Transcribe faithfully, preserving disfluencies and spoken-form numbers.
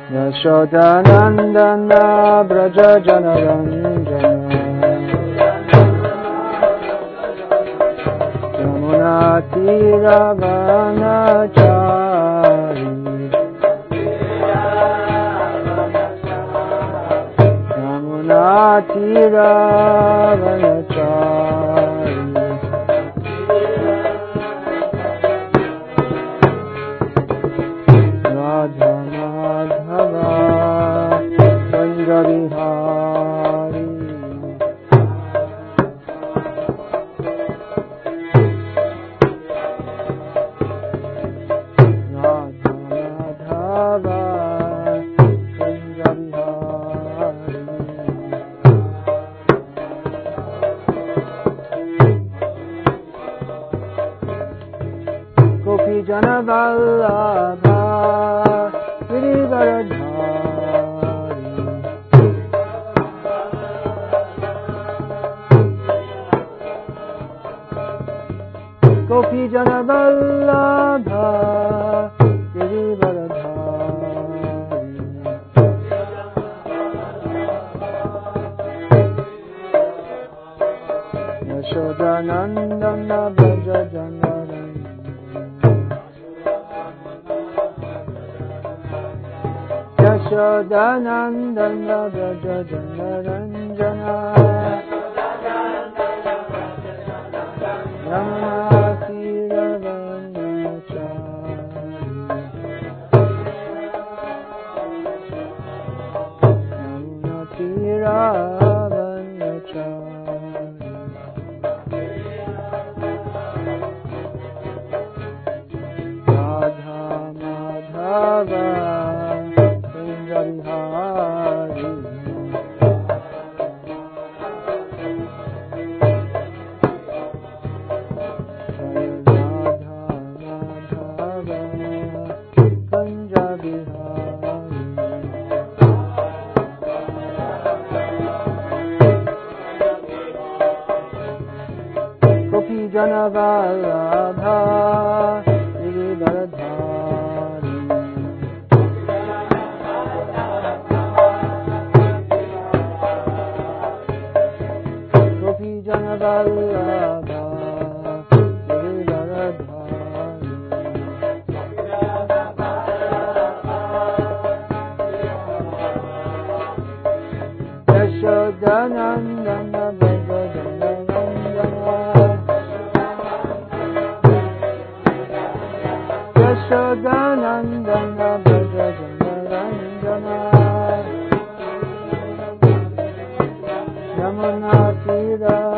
Yashodanandana Braja Janaranjana Yamuna Tira Vanachari Yamuna Tira Vanachari Radha Madhava Chandra Vihari Radha Madhava Chandra Vihari Gopi Jana Vallabha Girivaradhari Gopi Jana Vallabha Girivaradhari Yashodanandana Braja Janaranjana Yashodanandana Braja Janaranjana Yamuna Tira Vanachari Yamuna Tira Vanachari Radha Madhava Hari Radha Madhava Kanja Bihari Gopi Jana Vallabha Girivaradhari Gopi Jana Vallabha Girivaradhari Yashodanandana Braja Janaranjana Yashodanandana Braja Janaranjana Yamuna Tira